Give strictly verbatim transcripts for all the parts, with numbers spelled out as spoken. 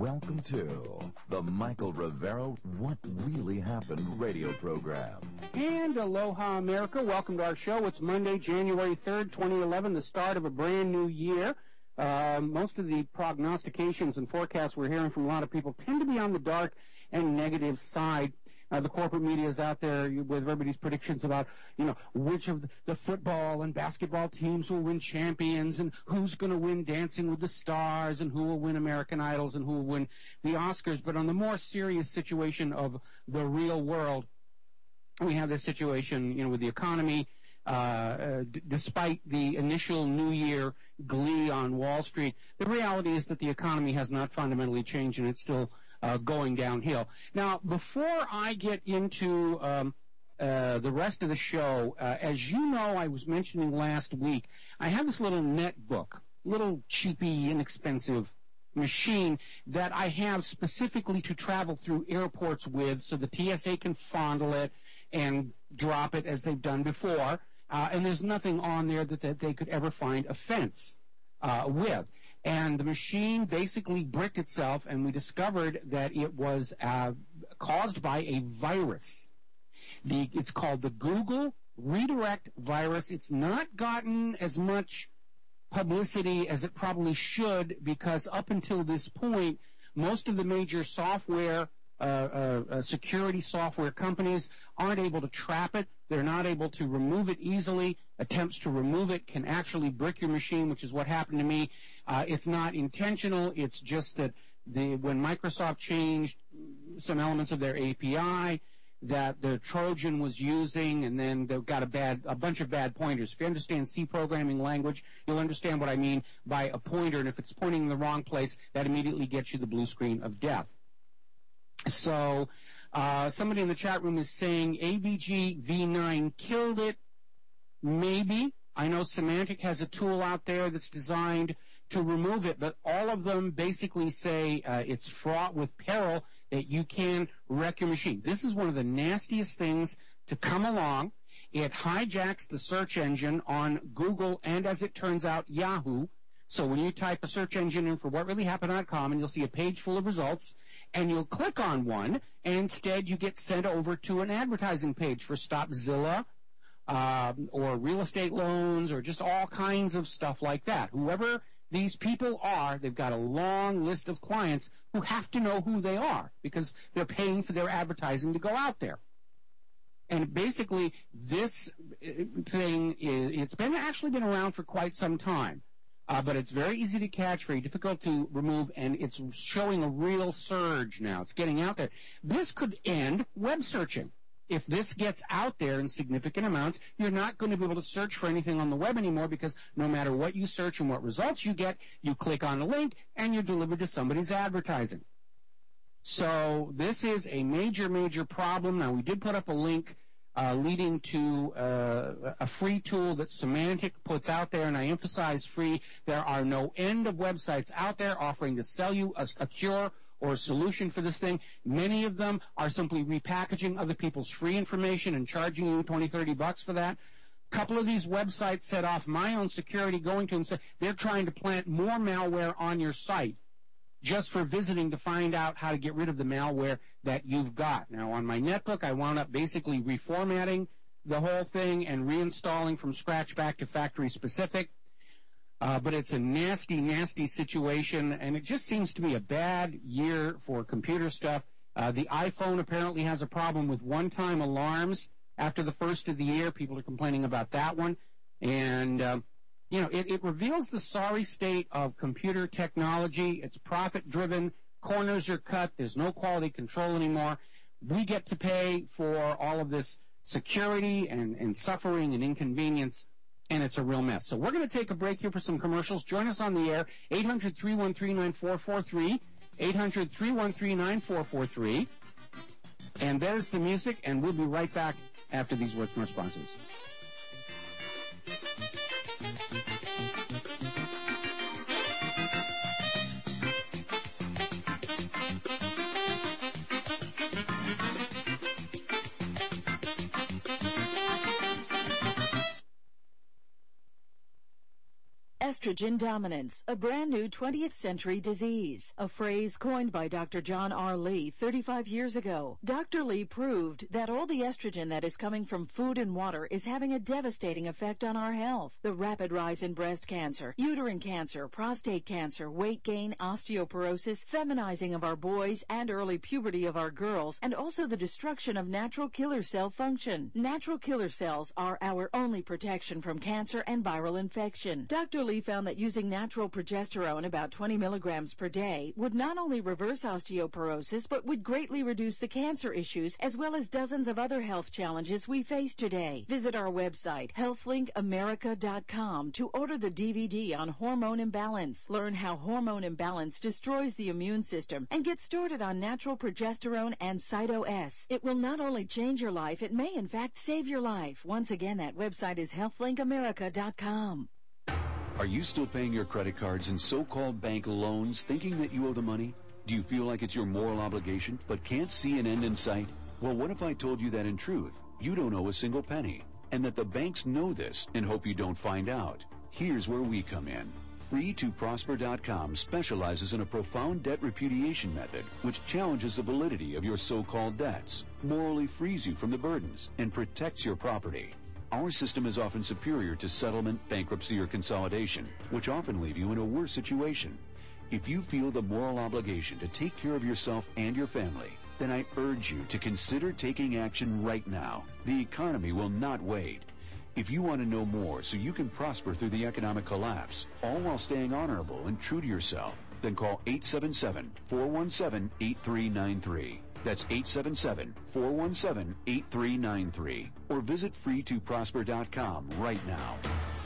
Welcome to the Michael Rivera What Really Happened radio program. And aloha, America. Welcome to our show. It's Monday, January third, twenty eleven, the start of a brand new year. Uh, most of the prognostications and forecasts we're hearing from a lot of people tend to be on the dark and negative side. Uh, the corporate media is out there with everybody's predictions about, you know, which of the football and basketball teams will win champions and who's going to win Dancing with the Stars and who will win American Idols and who will win the Oscars. But on the more serious situation of the real world, we have this situation, you know, with the economy. Uh, uh, d- despite the initial New Year glee on Wall Street, the reality is that the economy has not fundamentally changed and it's still uh, going downhill. Now, before I get into um, uh, the rest of the show, uh, as you know, I was mentioning last week, I have this little netbook, little cheapy, inexpensive machine that I have specifically to travel through airports with so the T S A can fondle it and drop it as they've done before. Uh, and there's nothing on there that, that they could ever find offense uh, with. And the machine basically bricked itself, and we discovered that it was uh, caused by a virus. The, it's called the Google Redirect virus. It's not gotten as much publicity as it probably should, because up until this point, most of the major software Uh, uh, uh, security software companies aren't able to trap it. They're not able to remove it easily. Attempts to remove it can actually brick your machine, which is what happened to me. Uh, it's not intentional. It's just that the when Microsoft changed some elements of their A P I that the Trojan was using, and then they've got a bad, a bunch of bad pointers. If you understand C programming language, you'll understand what I mean by a pointer, and if it's pointing in the wrong place, that immediately gets you the blue screen of death. So, uh, somebody in the chat room is saying A V G V nine killed it. Maybe. I know Symantec has a tool out there that's designed to remove it, but all of them basically say uh, it's fraught with peril, that you can wreck your machine. This is one of the nastiest things to come along. It hijacks the search engine on Google and, as it turns out, Yahoo. So when you type a search engine in for what really happened dot com, and you'll see a page full of results, and you'll click on one, and instead you get sent over to an advertising page for Stopzilla, um, or real estate loans, or just all kinds of stuff like that. Whoever these people are, they've got a long list of clients who have to know who they are, because they're paying for their advertising to go out there. And basically, this thing, is, it's been actually been around for quite some time. Uh, but it's very easy to catch, very difficult to remove, and it's showing a real surge now. It's getting out there. This could end web searching. If this gets out there in significant amounts, you're not going to be able to search for anything on the web anymore, because no matter what you search and what results you get, you click on a link and you're delivered to somebody's advertising. So this is a major, major problem. Now, we did put up a link Uh, leading to uh, a free tool that Symantec puts out there, and I emphasize free. There are no end of websites out there offering to sell you a, a cure or a solution for this thing. Many of them are simply repackaging other people's free information and charging you twenty, thirty bucks for that. A couple of these websites set off my own security going to them and said they're trying to plant more malware on your site just for visiting to find out how to get rid of the malware that you've got. Now, on my netbook, I wound up basically reformatting the whole thing and reinstalling from scratch back to factory specific. Uh, but it's a nasty, nasty situation, and it just seems to be a bad year for computer stuff. Uh, the iPhone apparently has a problem with one-time alarms after the first of the year. People are complaining about that one. And, um, you know, it, it reveals the sorry state of computer technology. It's profit-driven. Corners are cut. There's no quality control anymore. We get to pay for all of this security and, and suffering and inconvenience, and it's a real mess. So we're going to take a break here for some commercials. Join us on the air, eight hundred, three one three, nine four four three, eight hundred, three one three, nine four four three. And there's the music, and we'll be right back after these words from our sponsors. Estrogen dominance, a brand new twentieth century disease, a phrase coined by Doctor John R. Lee thirty-five years ago. Doctor Lee proved that all the estrogen that is coming from food and water is having a devastating effect on our health. The rapid rise in breast cancer, uterine cancer, prostate cancer, weight gain, osteoporosis, feminizing of our boys, and early puberty of our girls, and also the destruction of natural killer cell function. Natural killer cells are our only protection from cancer and viral infection. Doctor Lee found that using natural progesterone, about twenty milligrams per day, would not only reverse osteoporosis, but would greatly reduce the cancer issues as well as dozens of other health challenges we face today. Visit our website, health link america dot com, to order the D V D on hormone imbalance. Learn how hormone imbalance destroys the immune system and get started on natural progesterone and Cyto-S. It will not only change your life, it may in fact save your life. Once again, that website is health link america dot com. Are you still paying your credit cards and so-called bank loans thinking that you owe the money? Do you feel like it's your moral obligation but can't see an end in sight? Well, what if I told you that in truth, you don't owe a single penny, and that the banks know this and hope you don't find out? Here's where we come in. free to prosper dot com specializes in a profound debt repudiation method which challenges the validity of your so-called debts, morally frees you from the burdens, and protects your property. Our system is often superior to settlement, bankruptcy, or consolidation, which often leave you in a worse situation. If you feel the moral obligation to take care of yourself and your family, then I urge you to consider taking action right now. The economy will not wait. If you want to know more so you can prosper through the economic collapse, all while staying honorable and true to yourself, then call eight seven seven, four one seven, eight three nine three. That's eight seven seven, four one seven, eight three nine three. Or visit free to prosper dot com right now.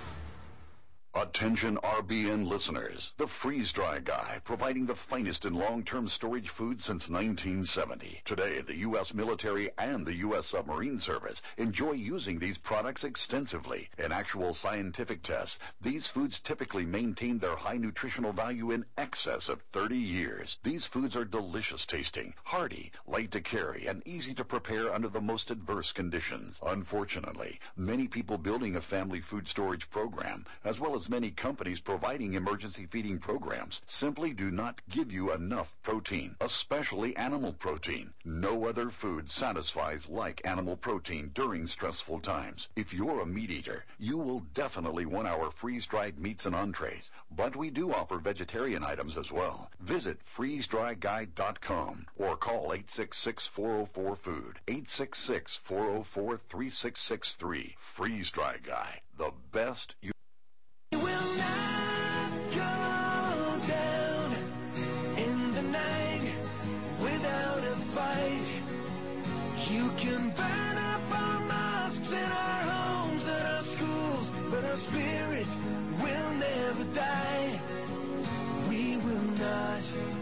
Attention R B N listeners. The Freeze Dry Guy, providing the finest in long-term storage food since nineteen seventy. Today, the U S military and the U S submarine service enjoy using these products extensively. In actual scientific tests, these foods typically maintain their high nutritional value in excess of thirty years. These foods are delicious tasting, hearty, light to carry, and easy to prepare under the most adverse conditions. Unfortunately, many people building a family food storage program, as well as many companies providing emergency feeding programs, simply do not give you enough protein, especially animal protein. No other food satisfies like animal protein during stressful times. If you're a meat eater, you will definitely want our freeze-dried meats and entrees, but we do offer vegetarian items as well. Visit freeze dry guy dot com or call eight six six, four oh four, food, eight six six, four oh four, three six six three. Freeze Dry Guy, the best you will not go down in the night without a fight. You can burn up our mosques and our homes and our schools, but our spirit will never die. We will not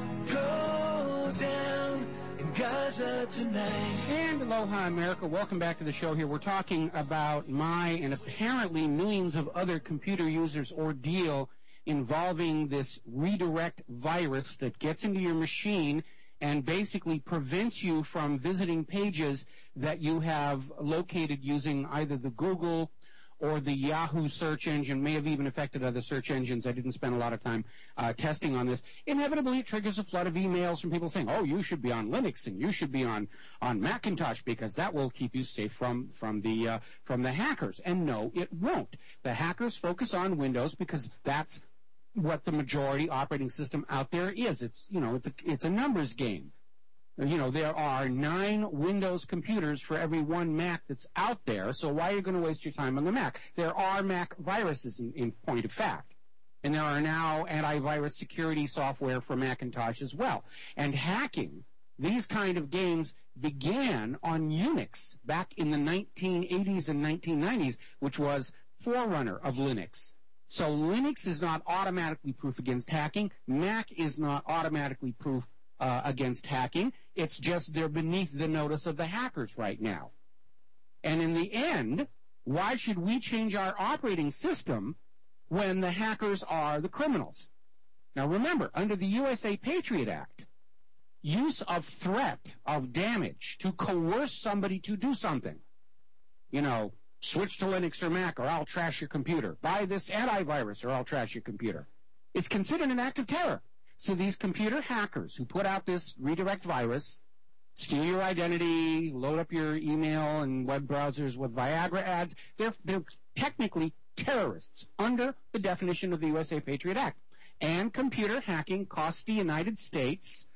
go down in Gaza tonight. And aloha, America. Welcome back to the show here. We're talking about my and apparently millions of other computer users' ordeal involving this redirect virus that gets into your machine and basically prevents you from visiting pages that you have located using either the Google or the Yahoo search engine. May have even affected other search engines. I didn't spend a lot of time uh, testing on this. Inevitably, it triggers a flood of emails from people saying, oh, you should be on Linux and you should be on, on Macintosh because that will keep you safe from, from, the, uh, from the hackers. And no, it won't. The hackers focus on Windows because that's what the majority operating system out there is. It's, you know, it's a, it's a numbers game. You know, there are nine Windows computers for every one Mac that's out there, so why are you going to waste your time on the Mac? There are Mac viruses, in, in point of fact. And there are now antivirus security software for Macintosh as well. And hacking, these kind of games began on Unix back in the nineteen eighties and nineteen nineties, which was forerunner of Linux. So Linux is not automatically proof against hacking. Mac is not automatically proof Uh, against hacking. It's just they're beneath the notice of the hackers right now. And in the end, why should we change our operating system when the hackers are the criminals? Now remember, under the U S A Patriot Act, use of threat, of damage, to coerce somebody to do something, you know, Switch to Linux or Mac, or I'll trash your computer. Buy this antivirus, or I'll trash your computer. It's considered an act of terror. So these computer hackers who put out this redirect virus, steal your identity, load up your email and web browsers with Viagra ads, they're, they're technically terrorists under the definition of the U S A Patriot Act. And computer hacking costs the United States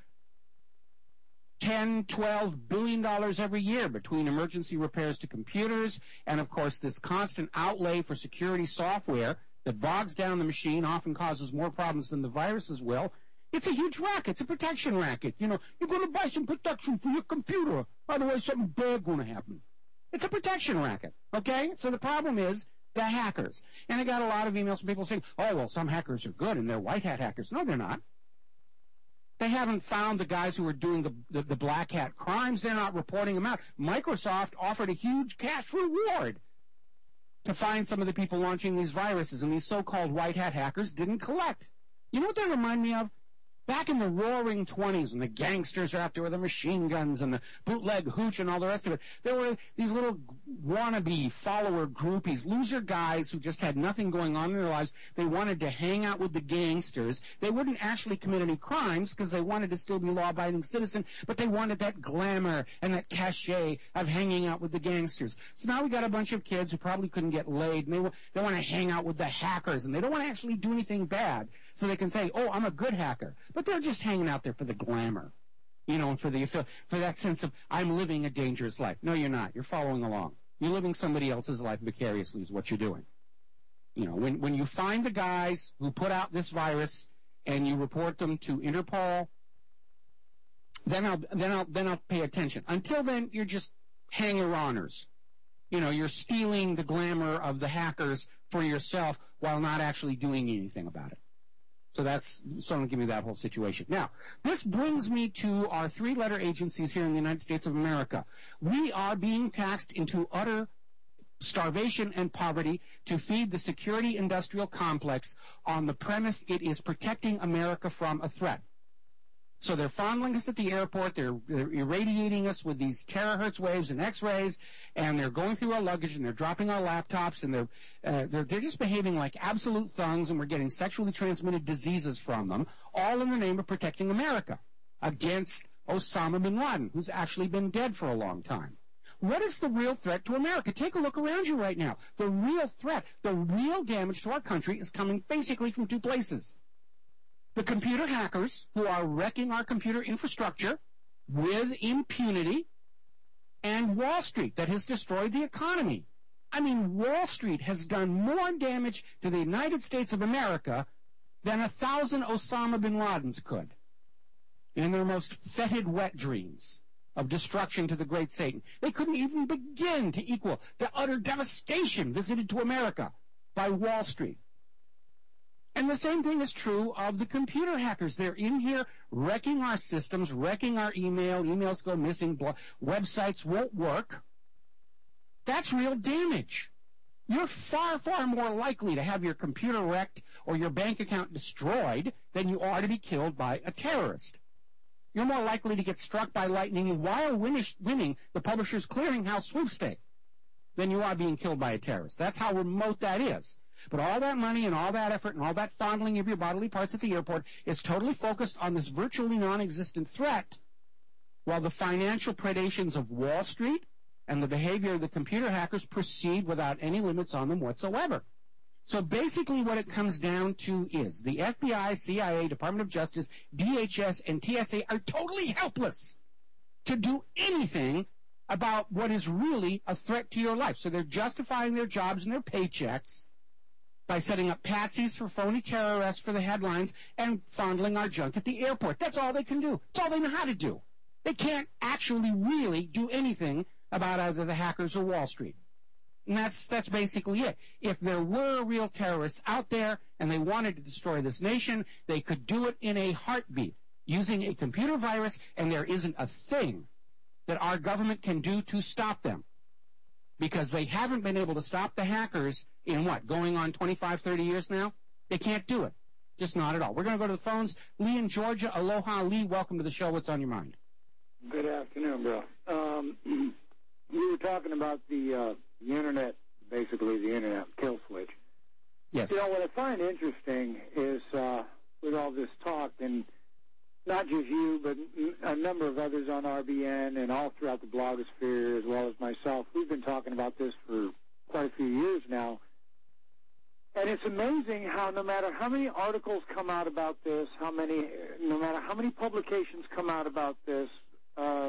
ten, twelve billion dollars every year between emergency repairs to computers and, of course, this constant outlay for security software that bogs down the machine, often causes more problems than the viruses will. It's a huge racket. It's a protection racket. You know, you're going to buy some protection for your computer. Otherwise, something bad going to happen. It's a protection racket, okay? So the problem is the hackers. And I got a lot of emails from people saying, oh, well, some hackers are good and they're white hat hackers. No, they're not. They haven't found the guys who are doing the, the, the black hat crimes. They're not reporting them out. Microsoft offered a huge cash reward to find some of the people launching these viruses, and these so-called white hat hackers didn't collect. You know what they remind me of? Back in the roaring twenties, when the gangsters are out there with the machine guns and the bootleg hooch and all the rest of it, there were these little wannabe follower groupies, loser guys who just had nothing going on in their lives. They wanted to hang out with the gangsters. They wouldn't actually commit any crimes because they wanted to still be a law-abiding citizen, but they wanted that glamour and that cachet of hanging out with the gangsters. So now we got a bunch of kids who probably couldn't get laid, and they, they want to hang out with the hackers, and they don't want to actually do anything bad, so they can say, oh, I'm a good hacker. But they're just hanging out there for the glamour, you know, and for the for that sense of, I'm living a dangerous life. No, you're not. You're following along. You're living somebody else's life vicariously is what you're doing. You know, when, when you find the guys who put out this virus and you report them to Interpol, then I'll, then I'll, then I'll pay attention. Until then, you're just hanger-oners. You know, you're stealing the glamour of the hackers for yourself while not actually doing anything about it. So that's, so don't give me that whole situation. Now, this brings me to our three-letter agencies here in the United States of America. We are being taxed into utter starvation and poverty to feed the security industrial complex on the premise it is protecting America from a threat. So they're fondling us at the airport, they're, they're irradiating us with these terahertz waves and x-rays, and they're going through our luggage, and they're dropping our laptops, and they're, uh, they're, they're just behaving like absolute thugs, and we're getting sexually transmitted diseases from them, all in the name of protecting America against Osama bin Laden, who's actually been dead for a long time. What is the real threat to America? Take a look around you right now. The real threat, the real damage to our country is coming basically from two places. The computer hackers who are wrecking our computer infrastructure with impunity, and Wall Street that has destroyed the economy. I mean, Wall Street has done more damage to the United States of America than a thousand Osama bin Ladens could in their most fetid wet dreams of destruction to the great Satan. They couldn't even begin to equal the utter devastation visited to America by Wall Street. And the same thing is true of the computer hackers. They're in here wrecking our systems, wrecking our email. Emails go missing. Blo- websites won't work. That's real damage. You're far, far more likely to have your computer wrecked or your bank account destroyed than you are to be killed by a terrorist. You're more likely to get struck by lightning while winning the Publishers Clearinghouse sweepstake than you are being killed by a terrorist. That's how remote that is. But all that money and all that effort and all that fondling of your bodily parts at the airport is totally focused on this virtually non-existent threat, while the financial predations of Wall Street and the behavior of the computer hackers proceed without any limits on them whatsoever. So basically what it comes down to is the F B I, C I A, Department of Justice, D H S, and T S A are totally helpless to do anything about what is really a threat to your life. So they're justifying their jobs and their paychecks by setting up patsies for phony terrorists for the headlines and fondling our junk at the airport. That's all they can do. That's all they know how to do. They can't actually really do anything about either the hackers or Wall Street. And that's that's basically it. If there were real terrorists out there and they wanted to destroy this nation, they could do it in a heartbeat using a computer virus, and there isn't a thing that our government can do to stop them. Because they haven't been able to stop the hackers in what, going on twenty-five, thirty years now? They can't do it. Just not at all. We're going to go to the phones. Lee in Georgia. Aloha, Lee. Welcome to the show. What's on your mind? Good afternoon, Bill. Um, you were talking about the uh, the Internet, basically the Internet kill switch. Yes. You know, what I find interesting is uh, with all this talk, and not just you, but a number of others on R B N and all throughout the blogosphere, as well as myself, we've been talking about this for quite a few years now. And it's amazing how no matter how many articles come out about this, how many, no matter how many publications come out about this, uh,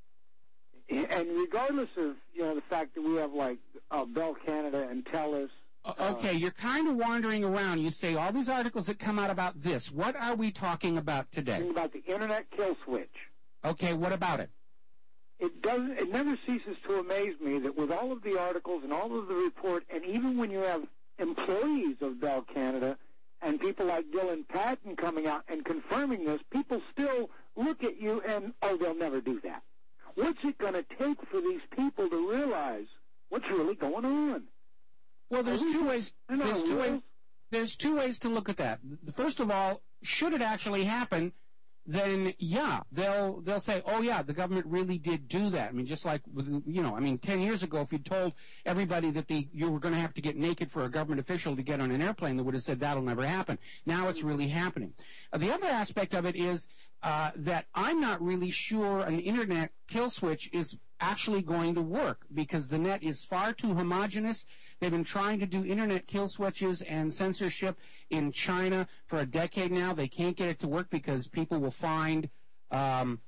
and regardless of, you know, the fact that we have, like, uh, Bell Canada and TELUS. Uh, okay, you're kind of wandering around. You say all these articles that come out about this. What are we talking about today? Talking about the Internet kill switch. Okay, what about it? It doesn't. It never ceases to amaze me that with all of the articles and all of the report, and even when you have employees of Bell Canada and people like Dylan Patton coming out and confirming this, people still look at you and, oh, they'll never do that. What's it going to take for these people to realize what's really going on? Well, there's two ways. There's two ways. Rules? There's two ways to look at that. First of all, should it actually happen, then yeah, they'll they'll say, oh yeah, the government really did do that. I mean, just like with, you know, I mean, ten years ago, if you'd told everybody that the you were going to have to get naked for a government official to get on an airplane, they would have said that'll never happen. Now it's really happening. Uh, the other aspect of it is uh, that I'm not really sure an internet kill switch is actually going to work because the net is far too homogenous. They've been trying to do internet kill switches and censorship in China for a decade now. They can't get it to work because people will find, um,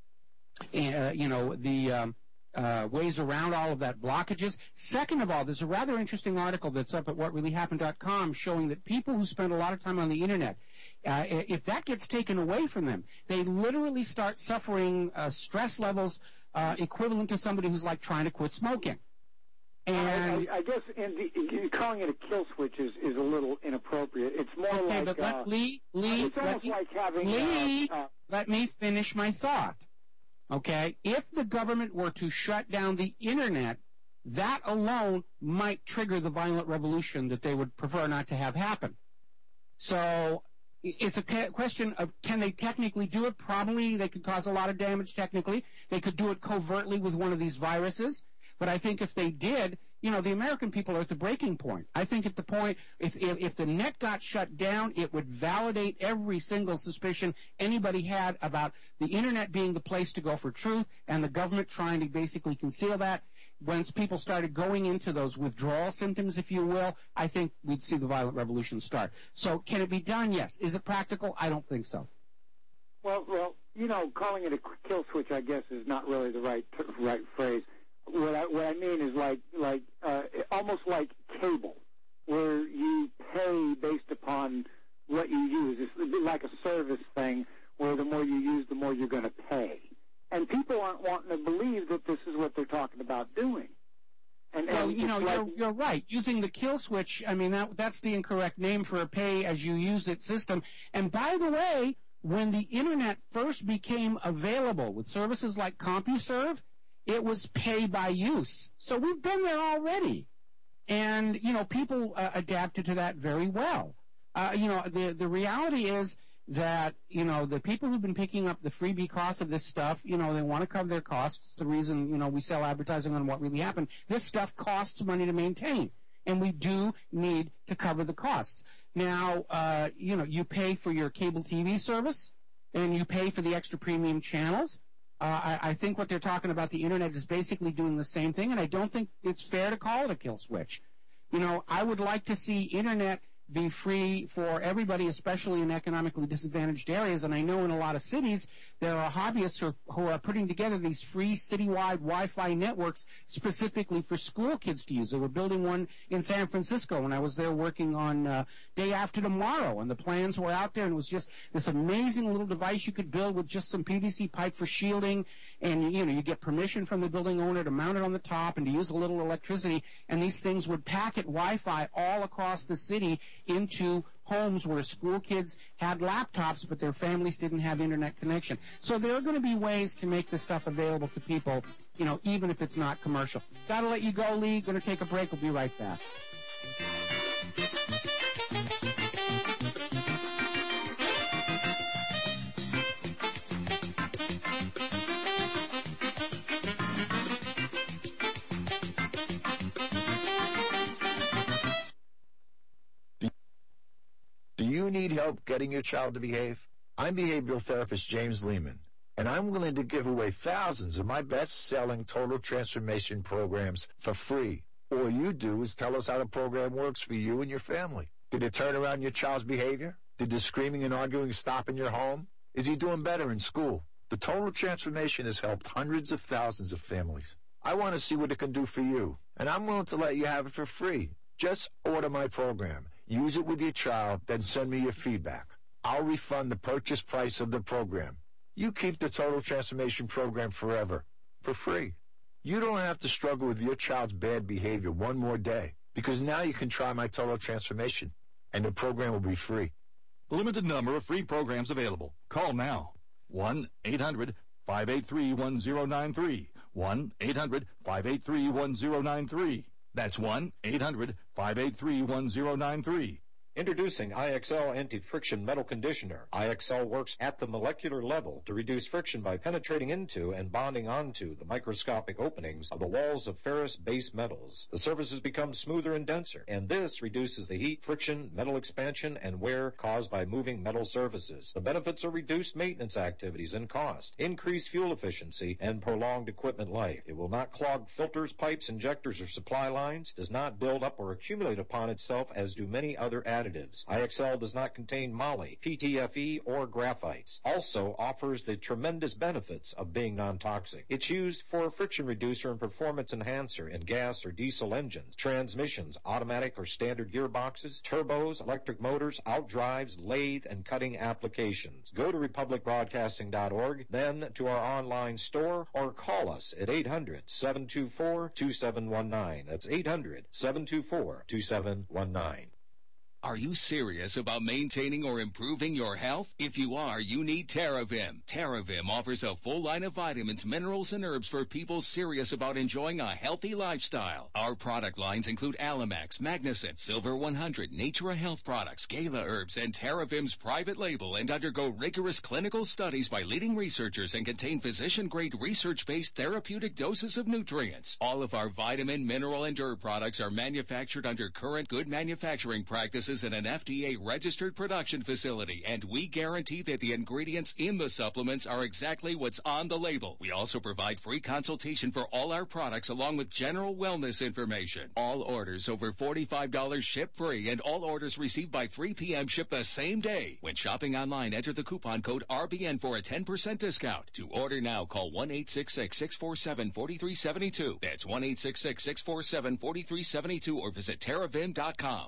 uh, you know, the um, uh, ways around all of that blockages. Second of all, there's a rather interesting article that's up at what really happened dot com showing that people who spend a lot of time on the internet, uh, if that gets taken away from them, they literally start suffering uh, stress levels uh, equivalent to somebody who's like trying to quit smoking. And I, I guess in the, calling it a kill switch is, is a little inappropriate. It's more okay, like but let, uh, Lee, Lee, it's let almost me, like having Lee, uh, uh, let me finish my thought. Okay, if the government were to shut down the internet, that alone might trigger the violent revolution that they would prefer not to have happen. So it's a question of can they technically do it? Probably they could cause a lot of damage technically. They could do it covertly with one of these viruses. But I think if they did, you know, the American people are at the breaking point. I think at the point, if, if, if the net got shut down, it would validate every single suspicion anybody had about the internet being the place to go for truth and the government trying to basically conceal that. Once people started going into those withdrawal symptoms, if you will, I think we'd see the violent revolution start. So can it be done? Yes. Is it practical? I don't think so. well, well, you know, calling it a kill switch, I guess, is not really the right right phrase. What I, what I mean is like like uh, almost like cable, where you pay based upon what you use. It's like a service thing, where the more you use, the more you're going to pay. And people aren't wanting to believe that this is what they're talking about doing. And, well, and you know, like, you're, you're right. Using the kill switch, I mean, that that's the incorrect name for a pay-as-you-use-it system. And by the way, when the Internet first became available with services like CompuServe, it was pay by use. So we've been there already. And, you know, people uh, adapted to that very well. Uh, you know, the, the reality is that, you know, the people who've been picking up the freebie costs of this stuff, you know, they want to cover their costs. The reason, you know, we sell advertising on what really happened. This stuff costs money to maintain. And we do need to cover the costs. Now, uh, you know, you pay for your cable T V service, and you pay for the extra premium channels. Uh, I, I think what they're talking about, the Internet, is basically doing the same thing, and I don't think it's fair to call it a kill switch. You know, I would like to see Internet be free for everybody, especially in economically disadvantaged areas. And I know in a lot of cities there are hobbyists who are, who are putting together these free citywide Wi-Fi networks specifically for school kids to use. They were building one in San Francisco when I was there working on uh, Day After Tomorrow, and the plans were out there, and it was just this amazing little device you could build with just some P V C pipe for shielding, and you know you get permission from the building owner to mount it on the top and to use a little electricity, and these things would packet Wi-Fi all across the city into homes where school kids had laptops, but their families didn't have internet connection. So there are going to be ways to make this stuff available to people, you know, even if it's not commercial. Got to let you go, Lee. Going to take a break. We'll be right back. you need help getting your child to behave? I'm behavioral therapist James Lehman, and I'm willing to give away thousands of my best-selling total transformation programs for free. All you do is tell us how the program works for you and your family. Did it turn around your child's behavior? Did the screaming and arguing stop in your home? Is he doing better in school? The total transformation has helped hundreds of thousands of families. I want to see what it can do for you, and I'm willing to let you have it for free. Just order my program, use it with your child, then send me your feedback. I'll refund the purchase price of the program. You keep the Total Transformation Program forever, for free. You don't have to struggle with your child's bad behavior one more day, because now you can try my Total Transformation, and the program will be free. Limited number of free programs available. Call now. one eight hundred five eight three one zero nine three. one eight hundred five eight three one zero nine three. That's one eight hundred five eight three one zero nine three. Introducing I X L Anti-Friction Metal Conditioner. I X L works at the molecular level to reduce friction by penetrating into and bonding onto the microscopic openings of the walls of ferrous base metals. The surfaces become smoother and denser, and this reduces the heat, friction, metal expansion, and wear caused by moving metal surfaces. The benefits are reduced maintenance activities and cost, increased fuel efficiency, and prolonged equipment life. It will not clog filters, pipes, injectors, or supply lines, does not build up or accumulate upon itself as do many other additives. I X L does not contain moly, P T F E, or graphites. Also offers the tremendous benefits of being non-toxic. It's used for a friction reducer and performance enhancer in gas or diesel engines, transmissions, automatic or standard gearboxes, turbos, electric motors, outdrives, lathe, and cutting applications. Go to republic broadcasting dot org, then to our online store, or call us at eight hundred seven two four two seven one nine. That's eight hundred seven two four two seven one nine. Are you serious about maintaining or improving your health? If you are, you need TerraVim. TerraVim offers a full line of vitamins, minerals, and herbs for people serious about enjoying a healthy lifestyle. Our product lines include Alamax, Magnicent, Silver one hundred, Natura Health Products, Gala Herbs, and TerraVim's private label, and undergo rigorous clinical studies by leading researchers and contain physician-grade research-based therapeutic doses of nutrients. All of our vitamin, mineral, and herb products are manufactured under current good manufacturing practices in an F D A-registered production facility, and we guarantee that the ingredients in the supplements are exactly what's on the label. We also provide free consultation for all our products along with general wellness information. All orders over forty-five dollars ship free, and all orders received by three p.m. ship the same day. When shopping online, enter the coupon code R B N for a ten percent discount. To order now, call one eight six six, six four seven, four three seven two. That's one eight six six, six four seven, four three seven two, or visit terravim dot com.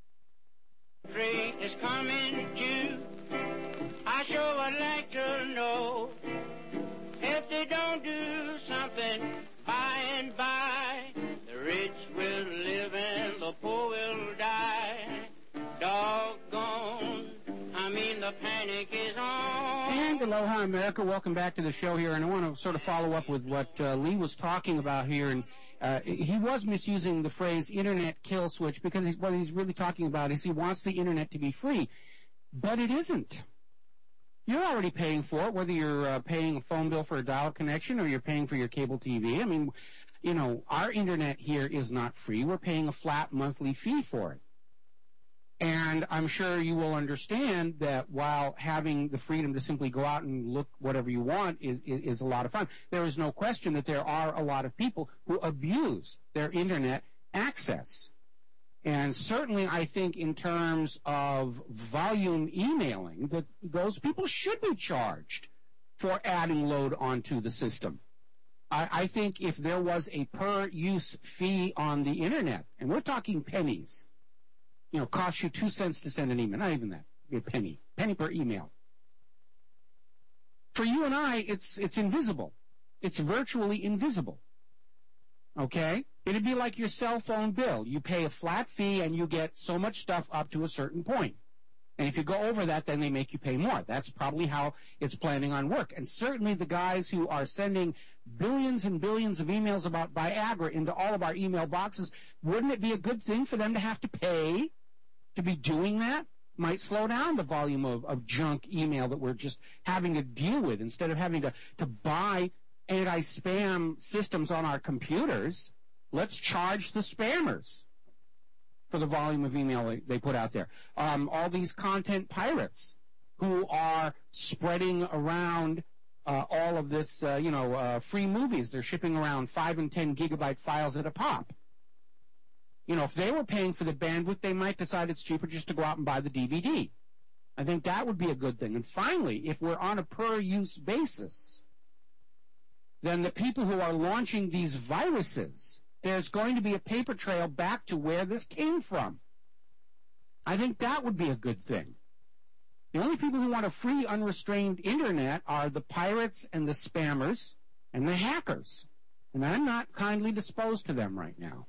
Train is coming due. I sure would like to know if they don't do something by and by. The rich will live and the poor will die. Doggone, I mean the panic is on. And aloha, America. Welcome back to the show here. And I want to sort of follow up with what uh, Lee was talking about here. And Uh, he was misusing the phrase internet kill switch because he's, what he's really talking about is he wants the internet to be free. But it isn't. You're already paying for it, whether you're uh, paying a phone bill for a dial connection or you're paying for your cable T V. I mean, you know, our internet here is not free. We're paying a flat monthly fee for it. And I'm sure you will understand that while having the freedom to simply go out and look whatever you want is, is, is a lot of fun, there is no question that there are a lot of people who abuse their internet access. And certainly I think in terms of volume emailing, that those people should be charged for adding load onto the system. I, I think if there was a per-use fee on the internet, and we're talking pennies, you know, costs you two cents to send an email. Not even that. A penny. Penny per email. For you and I, it's it's invisible. It's virtually invisible. Okay? It'd be like your cell phone bill. You pay a flat fee and you get so much stuff up to a certain point. And if you go over that, then they make you pay more. That's probably how it's planning on work. And certainly the guys who are sending billions and billions of emails about Viagra into all of our email boxes, wouldn't it be a good thing for them to have to pay to be doing that? Might slow down the volume of, of junk email that we're just having to deal with instead of having to, to buy anti-spam systems on our computers. Let's charge the spammers. for the volume of email they, they put out there. Um, all these content pirates who are spreading around uh, all of this, uh, you know, uh, free movies. They're shipping around five and ten gigabyte files at a pop. You know, if they were paying for the bandwidth, they might decide it's cheaper just to go out and buy the D V D. I think that would be a good thing. And finally, if we're on a per-use basis, then the people who are launching these viruses, there's going to be a paper trail back to where this came from. I think that would be a good thing. The only people who want a free, unrestrained internet are the pirates and the spammers and the hackers. And I'm not kindly disposed to them right now.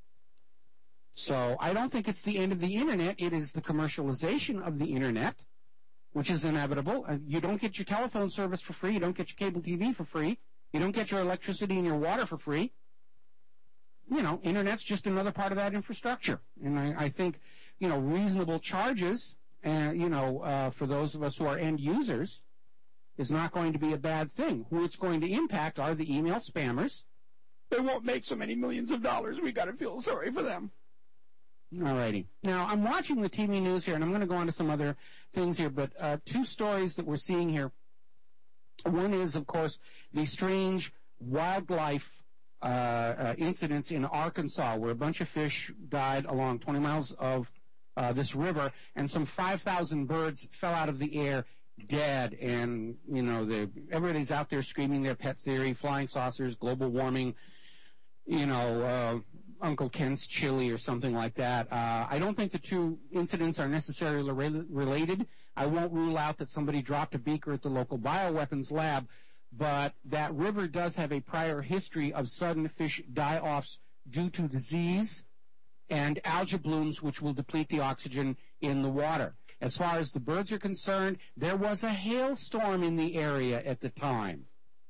So I don't think it's the end of the internet. It is the commercialization of the internet, which is inevitable. Uh, you don't get your telephone service for free. You don't get your cable T V for free. You don't get your electricity and your water for free. You know, internet's just another part of that infrastructure. And I, I think, you know, reasonable charges, uh, you know, uh, for those of us who are end users is not going to be a bad thing. Who it's going to impact are the email spammers. They won't make so many millions of dollars. We got to feel sorry for them. All righty. Now, I'm watching the T V news here, and I'm going to go on to some other things here, but uh, two stories that we're seeing here. One is, of course, the strange wildlife uh, uh, incidents in Arkansas, where a bunch of fish died along twenty miles of uh, this river, and some five thousand birds fell out of the air dead. And, you know, the, everybody's out there screaming their pet theory, flying saucers, global warming, you know, uh, Uncle Ken's chili or something like that. Uh, I don't think the two incidents are necessarily re- related. I won't rule out that somebody dropped a beaker at the local bioweapons lab, but that river does have a prior history of sudden fish die-offs due to disease and algae blooms, which will deplete the oxygen in the water. As far as the birds are concerned, there was a hailstorm in the area at the time.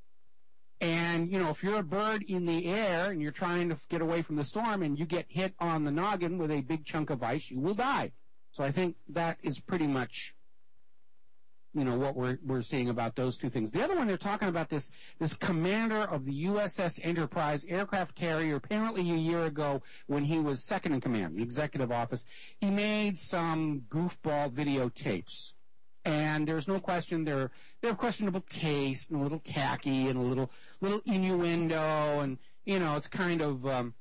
And, you know, if you're a bird in the air and you're trying to get away from the storm and you get hit on the noggin with a big chunk of ice, you will die. So I think that is pretty much, you know, what we're we're seeing about those two things. The other one, they're talking about this this commander of the U S S Enterprise aircraft carrier, apparently a year ago when he was second in command, the executive office, he made some goofball videotapes. And there's no question they're they're of questionable taste and a little tacky and a little little innuendo, and you know it's kind of um,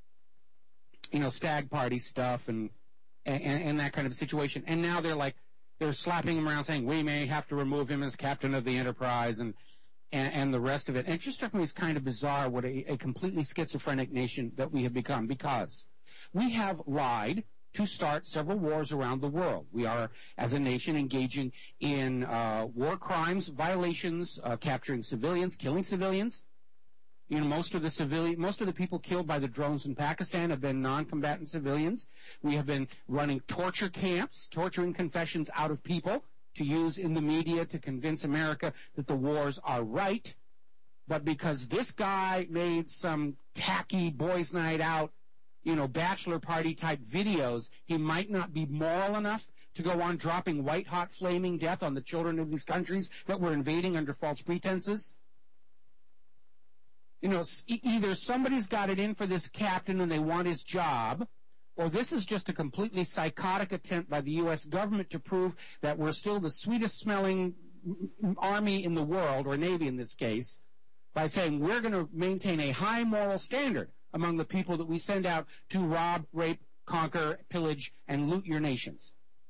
you know stag party stuff and, and and that kind of situation. And now they're like they're slapping him around saying we may have to remove him as captain of the Enterprise and and, and the rest of it. And it just struck me as kind of bizarre what a, a completely schizophrenic nation that we have become, because we have lied to start several wars around the world. We are, as a nation, engaging in uh, war crimes, violations, uh, capturing civilians, killing civilians. You know, most of the civilian, most of the people killed by the drones in Pakistan have been non-combatant civilians. We have been running torture camps, torturing confessions out of people to use in the media to convince America that the wars are right. But because this guy made some tacky boys' night out, you know, bachelor party type videos, he might not be moral enough to go on dropping white-hot flaming death on the children of these countries that we're invading under false pretenses. You know, either somebody's got it in for this captain and they want his job, or this is just a completely psychotic attempt by the U S government to prove that we're still the sweetest-smelling army in the world, or Navy in this case, by saying we're going to maintain a high moral standard among the people that we send out to rob, rape, conquer, pillage, and loot your nations.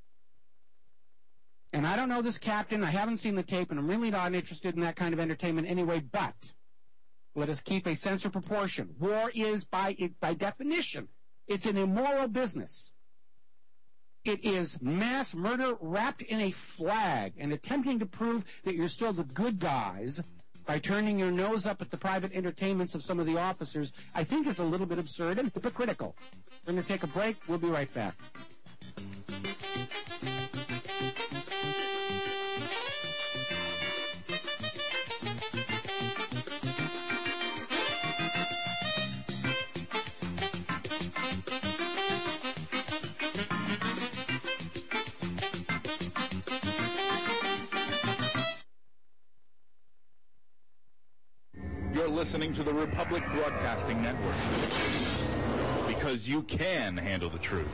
And I don't know this captain. I haven't seen the tape, and I'm really not interested in that kind of entertainment anyway, but let us keep a sense of proportion. War is, by it, by definition, it's an immoral business. It is mass murder wrapped in a flag, and attempting to prove that you're still the good guys by turning your nose up at the private entertainments of some of the officers, I think is a little bit absurd and hypocritical. We're going to take a break. We'll be right back. You're listening to the Republic Broadcasting Network. Because because you can handle the truth.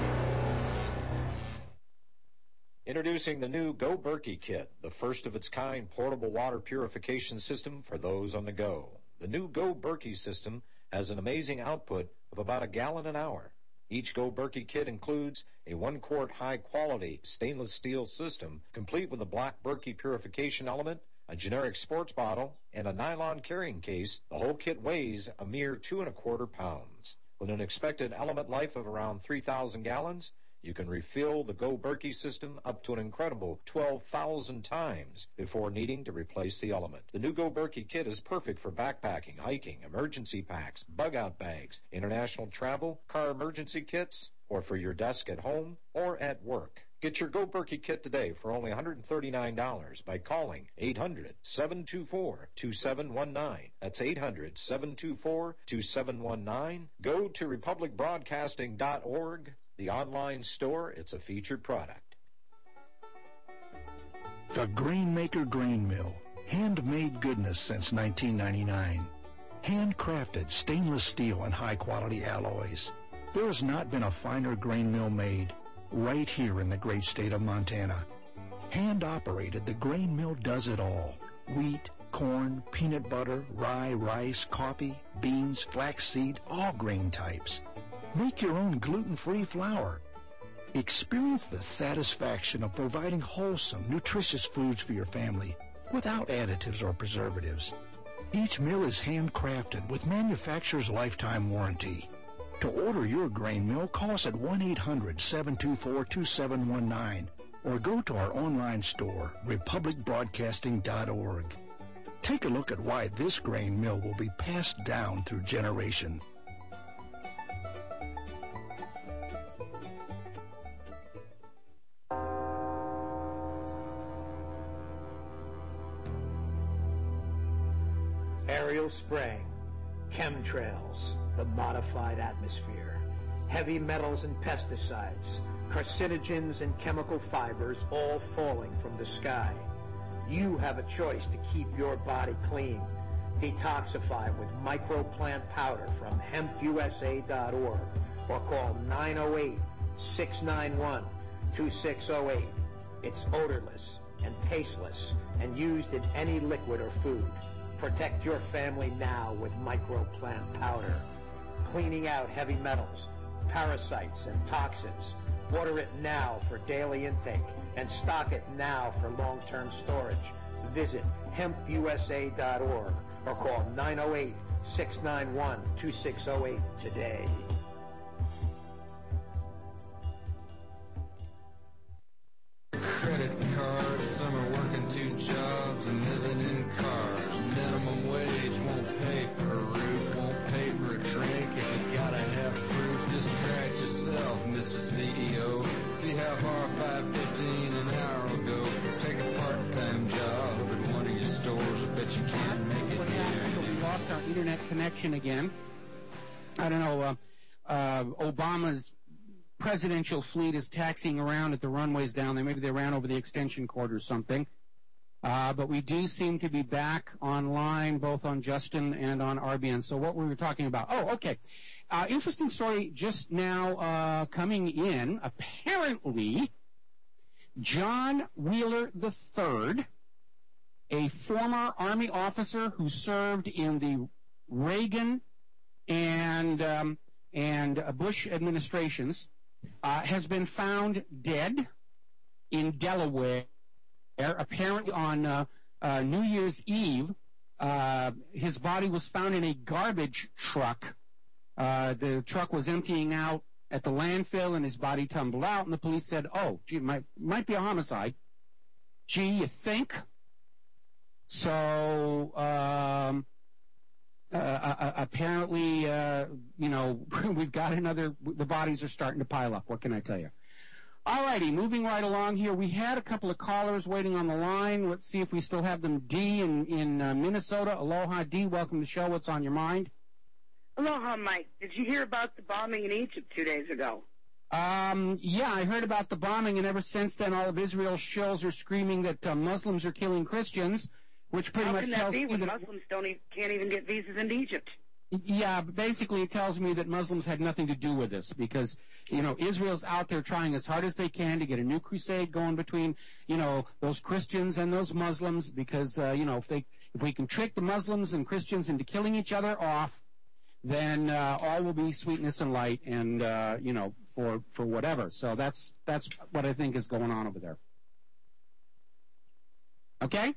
Introducing the new Go Berkey Kit, the first of its kind portable water purification system for those on the go. The new Go Berkey system has an amazing output of about a gallon an hour. Each Go Berkey kit includes a one-quart high-quality stainless steel system, complete with a black Berkey purification element, a generic sports bottle, and a nylon carrying case. The whole kit weighs a mere two and a quarter pounds. With an expected element life of around three thousand gallons, you can refill the Go Berkey system up to an incredible twelve thousand times before needing to replace the element. The new Go Berkey kit is perfect for backpacking, hiking, emergency packs, bug-out bags, international travel, car emergency kits, or for your desk at home or at work. Get your Go Berkey kit today for only one hundred thirty-nine dollars by calling eight hundred, seven two four, two seven one nine. That's eight hundred, seven two four, two seven one nine. Go to republic broadcasting dot org. The online store, it's a featured product. The Grainmaker Grain Mill. Handmade goodness since nineteen ninety-nine. Handcrafted stainless steel and high-quality alloys. There has not been a finer grain mill made right here in the great state of Montana. Hand-operated, the grain mill does it all. Wheat, corn, peanut butter, rye, rice, coffee, beans, flaxseed, all grain types. Make your own gluten-free flour. Experience the satisfaction of providing wholesome, nutritious foods for your family without additives or preservatives. Each mill is handcrafted with manufacturer's lifetime warranty. To order your grain mill, call us at one eight hundred, seven two four, two seven one nine or go to our online store, republic broadcasting dot org. Take a look at why this grain mill will be passed down through generation. Aerial spraying, chemtrails, the modified atmosphere, heavy metals and pesticides, carcinogens and chemical fibers all falling from the sky. You have a choice to keep your body clean. Detoxify with microplant powder from hemp U S A dot org or call nine oh eight, six nine one, two six oh eight. It's odorless and tasteless and used in any liquid or food. Protect your family now with microplant powder. Cleaning out heavy metals, parasites, and toxins. Order it now for daily intake and stock it now for long-term storage. Visit hemp U S A dot org or call nine oh eight, six nine one, two six oh eight today. Credit cards, some are working two jobs and living in cars. Minimum wage won't pay for a roof, won't pay for a drink. If you gotta have proof, distract yourself, Mister C E O. See how far five fifteen an hour will go. Take a part-time job at one of your stores. I bet you can't make it here. We lost our internet connection again. I don't know, uh, uh, Obama's presidential fleet is taxiing around at the runways down there. Maybe they ran over the extension cord or something. Uh, but we do seem to be back online, both on Justin and on R B N. So what were we talking about? Oh, okay. Uh, interesting story just now uh, coming in. Apparently, John Wheeler the third, a former Army officer who served in the Reagan and um, and uh, Bush administrations, uh, has been found dead in Delaware. Apparently on uh, uh, New Year's Eve, uh, his body was found in a garbage truck. Uh, the truck was emptying out at the landfill, and his body tumbled out, and the police said, oh, gee, might, might be a homicide. Gee, you think? So, um, uh, uh, apparently, uh, you know, we've got another, the bodies are starting to pile up. What can I tell you? All righty, moving right along here. We had a couple of callers waiting on the line. Let's see if we still have them. D in, in uh, Minnesota. Aloha, D. Welcome to the show. What's on your mind? Aloha, Mike. Did you hear about the bombing in Egypt two days ago? Um, yeah, I heard about the bombing, and ever since then, all of Israel's shills are screaming that uh, Muslims are killing Christians, which pretty How much can tells that be me when that Muslims don't even, can't even get visas into Egypt? Yeah, but basically it tells me that Muslims had nothing to do with this because, you know, Israel's out there trying as hard as they can to get a new crusade going between, you know, those Christians and those Muslims because, uh, you know, if they if we can trick the Muslims and Christians into killing each other off, then uh, all will be sweetness and light and, uh, you know, for, for whatever. So that's that's what I think is going on over there. Okay?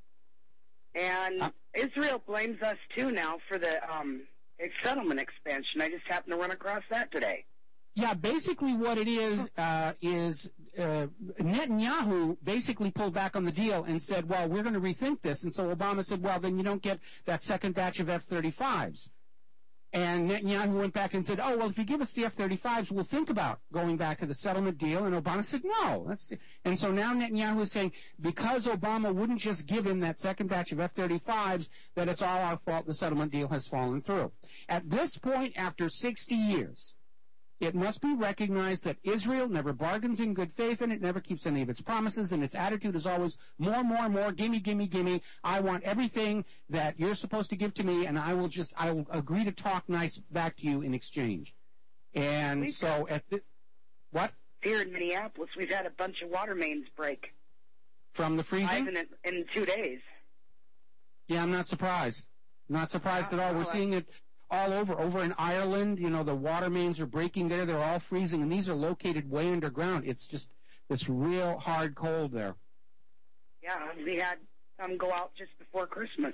And uh, Israel blames us, too, now for the um, settlement expansion. I just happened to run across that today. Yeah, basically what it is uh, is uh, Netanyahu basically pulled back on the deal and said, well, we're going to rethink this. And so Obama said, well, then you don't get that second batch of F thirty-fives. And Netanyahu went back and said, oh, well, if you give us the F thirty-fives, we'll think about going back to the settlement deal. And Obama said, no. That's, and so now Netanyahu is saying, because Obama wouldn't just give him that second batch of F thirty-fives, that it's all our fault the settlement deal has fallen through. At this point, after sixty years, it must be recognized that Israel never bargains in good faith, and it never keeps any of its promises, and its attitude is always more, more, more, gimme, gimme, gimme. I want everything that you're supposed to give to me, and I will just, I will agree to talk nice back to you in exchange. And we've so got, at the, what? Here in Minneapolis, we've had a bunch of water mains break. From the freezing? In, in two days. Yeah, I'm not surprised. Not surprised at all. We're seeing it all over. Over in Ireland, you know, the water mains are breaking there. They're all freezing, and these are located way underground. It's just this real hard cold there. Yeah, we had some go out just before Christmas.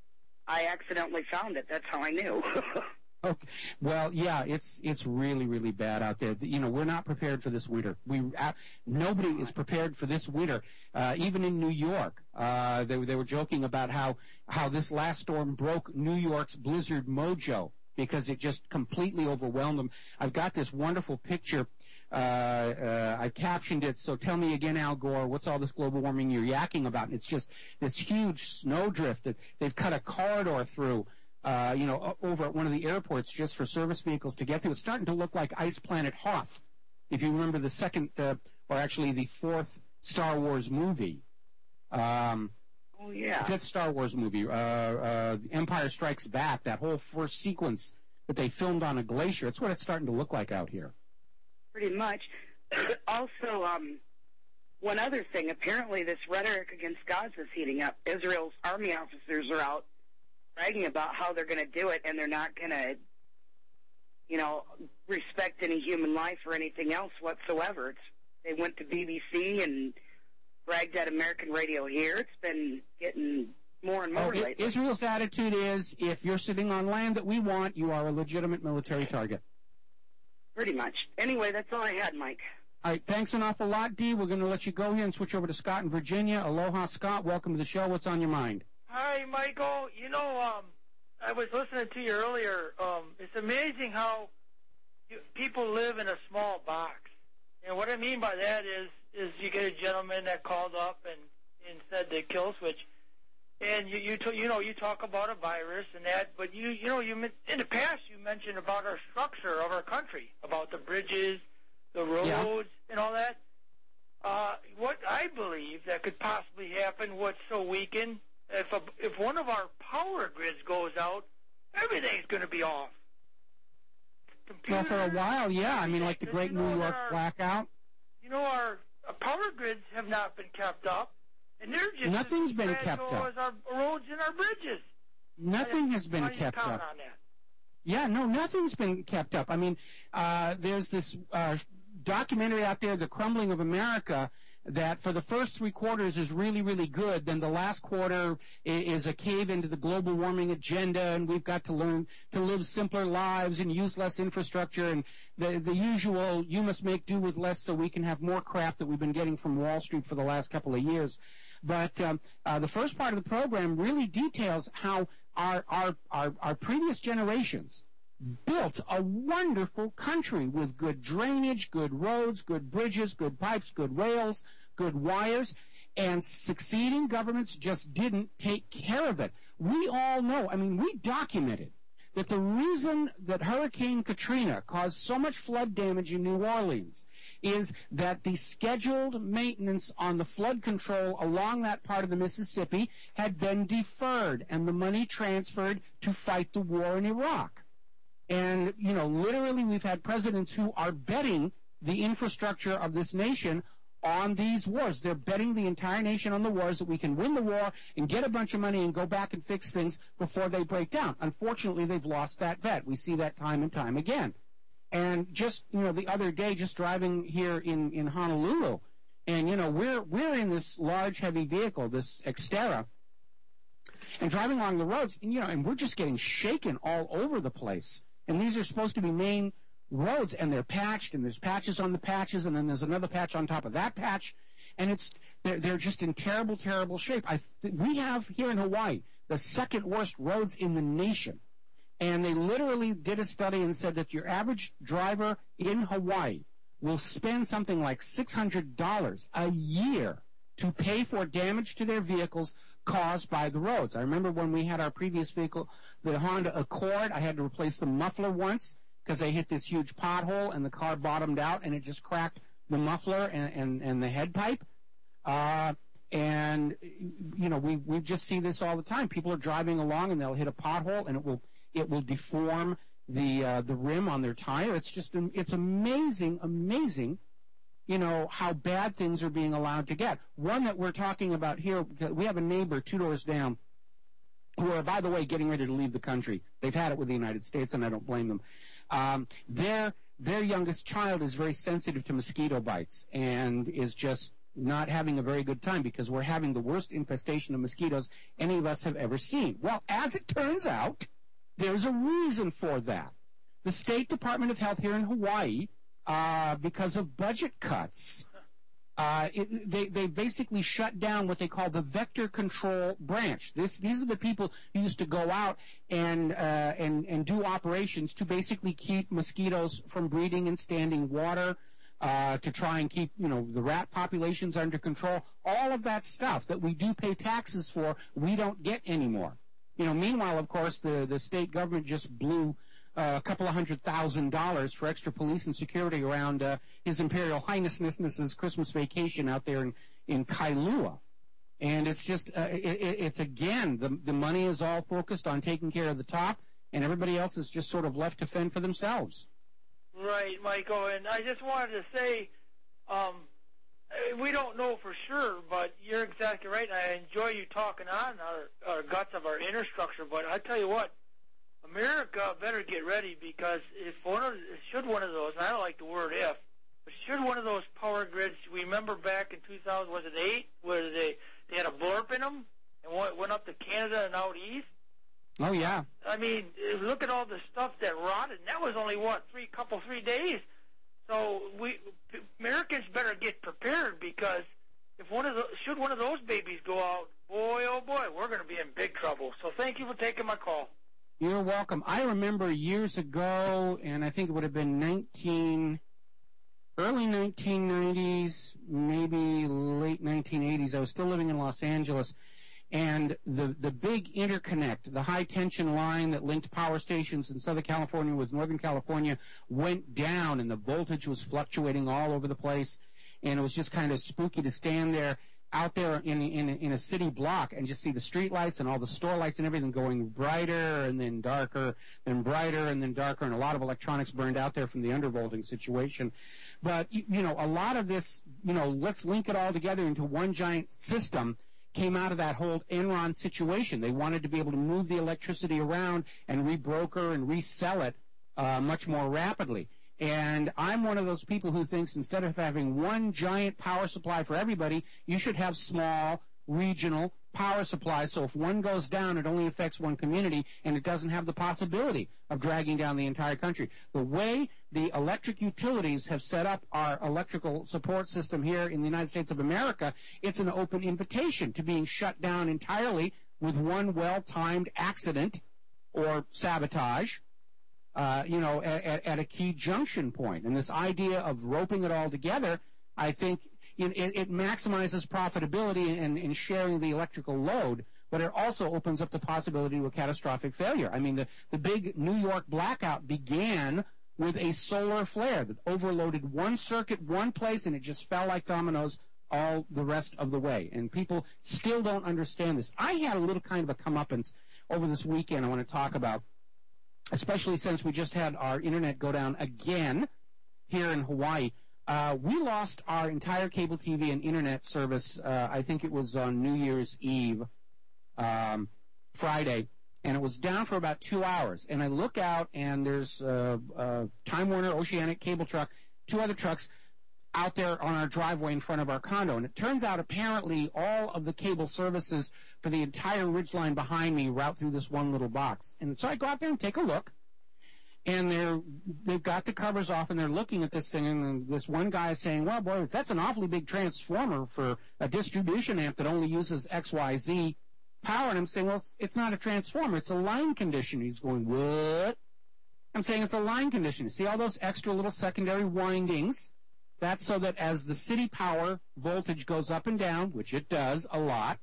I accidentally found it. That's how I knew. Okay. Well, yeah, it's it's really, really bad out there. You know, we're not prepared for this winter. We uh, nobody is prepared for this winter. Uh, even in New York, uh, they they were joking about how how this last storm broke New York's blizzard mojo because it just completely overwhelmed them. I've got this wonderful picture. Uh, uh, I captioned it. So tell me again, Al Gore, what's all this global warming you're yakking about? And it's just this huge snowdrift that they've cut a corridor through. Uh, you know, over at one of the airports just for service vehicles to get through. It's starting to look like Ice Planet Hoth, if you remember the second, uh, or actually the fourth Star Wars movie. Um, oh, yeah. The fifth Star Wars movie, uh, uh, Empire Strikes Back, that whole first sequence that they filmed on a glacier. It's what it's starting to look like out here. Pretty much. Also, um, one other thing, apparently this rhetoric against Gaza is heating up. Israel's army officers are out bragging about how they're going to do it, and they're not going to, you know, respect any human life or anything else whatsoever. It's, they went to B B C and bragged at American radio here. It's been getting more and more oh, lately. Israel's attitude is, if you're sitting on land that we want, you are a legitimate military target. Pretty much. Anyway, that's all I had, Mike. All right, thanks an awful lot, Dee. We're going to let you go here and switch over to Scott in Virginia. Aloha, Scott. Welcome to the show. What's on your mind? Hi, Michael. You know, um, I was listening to you earlier. Um, it's amazing how you, people live in a small box. And what I mean by that is, is you get a gentleman that called up and, and said the kill switch, and you you, t- you know you talk about a virus and that, but you you know you in the past you mentioned about our structure of our country, about the bridges, the roads, yeah. and all that. Uh, what I believe that could possibly happen, what's so weakened. If a, if one of our power grids goes out, everything's going to be off. Computers, well, for a while, yeah. I mean, like the Great you know, New York our, blackout. You know, our, our power grids have not been kept up, and they're just nothing's as been kept up. As our roads and our bridges. Nothing has been kept up. On that? Yeah, no, nothing's been kept up. I mean, uh, there's this uh, documentary out there, The Crumbling of America, that for the first three quarters is really, really good. Then the last quarter is a cave into the global warming agenda, and we've got to learn to live simpler lives and use less infrastructure, and the the usual, you must make do with less so we can have more crap that we've been getting from Wall Street for the last couple of years. But um, uh, the first part of the program really details how our, our, our, our previous generations built a wonderful country with good drainage, good roads, good bridges, good pipes, good rails, good wires, and succeeding governments just didn't take care of it. We all know, I mean, we documented that the reason that Hurricane Katrina caused so much flood damage in New Orleans is that the scheduled maintenance on the flood control along that part of the Mississippi had been deferred and the money transferred to fight the war in Iraq. And, you know, literally we've had presidents who are betting the infrastructure of this nation on these wars. They're betting the entire nation on the wars that we can win the war and get a bunch of money and go back and fix things before they break down. Unfortunately, they've lost that bet. We see that time and time again. And just, you know, the other day, just driving here in, in Honolulu, and, you know, we're, we're in this large, heavy vehicle, this Xterra, and driving along the roads, and, you know, and we're just getting shaken all over the place. And these are supposed to be main roads, and they're patched, and there's patches on the patches, and then there's another patch on top of that patch, and it's they're, they're just in terrible, terrible shape. I th- we have here in Hawaii the second worst roads in the nation, and they literally did a study and said that your average driver in Hawaii will spend something like six hundred dollars a year to pay for damage to their vehicles caused by the roads. I remember when we had our previous vehicle, the Honda Accord, I had to replace the muffler once, because they hit this huge pothole and the car bottomed out and it just cracked the muffler and, and, and the head pipe. Uh, and, you know, we we just see this all the time. People are driving along and they'll hit a pothole and it will it will deform the uh, the rim on their tire. It's just, it's amazing, amazing, you know, how bad things are being allowed to get. One that we're talking about here, we have a neighbor two doors down who are, by the way, getting ready to leave the country. They've had it with the United States, and I don't blame them. Um, their their youngest child is very sensitive to mosquito bites and is just not having a very good time because we're having the worst infestation of mosquitoes any of us have ever seen. Well, as it turns out, there's a reason for that. The State Department of Health here in Hawaii, uh, because of budget cuts, Uh, it, they, they basically shut down what they call the vector control branch. This, these are the people who used to go out and, uh, and, and do operations to basically keep mosquitoes from breeding in standing water, uh, to try and keep, you know, the rat populations under control. All of that stuff that we do pay taxes for, we don't get anymore. You know, meanwhile, of course, the, the state government just blew Uh, a couple of hundred thousand dollars for extra police and security around uh, His Imperial Highnessness's Christmas vacation out there in, in Kailua. And it's just, uh, it, it's again, the, the money is all focused on taking care of the top, and everybody else is just sort of left to fend for themselves. Right, Michael. And I just wanted to say, um, we don't know for sure, but you're exactly right. And I enjoy you talking on our, our guts of our inner structure. But I tell you what, America better get ready, because if one of, should one of those, and I don't like the word if, but should one of those power grids, remember back in two thousand, was it eight, where they, they had a blurb in them and went, went up to Canada and out east? Oh, yeah. I mean, look at all the stuff that rotted, and that was only, what, three couple, three days. So we Americans better get prepared, because if one of the, should one of those babies go out, boy, oh boy, we're going to be in big trouble. So thank you for taking my call. You're welcome. I remember years ago, and I think it would have been nineteen, early nineteen nineties, maybe late nineteen eighties. I was still living in Los Angeles, and the the big interconnect, the high tension line that linked power stations in Southern California with Northern California, went down, and the voltage was fluctuating all over the place, and it was just kind of spooky to stand there out there in, in, in a city block and just see the street lights and all the store lights and everything going brighter and then darker, then brighter and then darker, and a lot of electronics burned out there from the undervolting situation. But, you know, a lot of this, you know, let's link it all together into one giant system came out of that whole Enron situation. They wanted to be able to move the electricity around and rebroker and resell it uh, much more rapidly. And I'm one of those people who thinks instead of having one giant power supply for everybody, you should have small, regional power supplies. So if one goes down, it only affects one community, and it doesn't have the possibility of dragging down the entire country. The way the electric utilities have set up our electrical support system here in the United States of America, it's an open invitation to being shut down entirely with one well-timed accident or sabotage. Uh, you know, at, at a key junction point. And this idea of roping it all together, I think it, it maximizes profitability and, and sharing the electrical load but it also opens up the possibility of a catastrophic failure. I mean, the, the big New York blackout began with a solar flare that overloaded one circuit one place, and it just fell like dominoes all the rest of the way. And people still don't understand this. I had a little kind of a comeuppance over this weekend I want to talk about, especially since we just had our internet go down again here in Hawaii. Uh, we lost our entire cable T V and internet service, uh, I think it was on New Year's Eve, um, Friday, and it was down for about two hours. And I look out, and there's uh, uh, Time Warner Oceanic cable truck, two other trucks out there on our driveway in front of our condo. And it turns out apparently all of the cable services for the entire ridgeline behind me route through this one little box. And so I go out there and take a look. And they're, they've got the covers off, and they're looking at this thing, and this one guy is saying, well, boy, that's an awfully big transformer for a distribution amp that only uses X Y Z power. And I'm saying, well, it's, it's not a transformer. It's a line conditioner. He's going, what? I'm saying it's a line conditioner. See all those extra little secondary windings? That's so that as the city power voltage goes up and down, which it does a lot,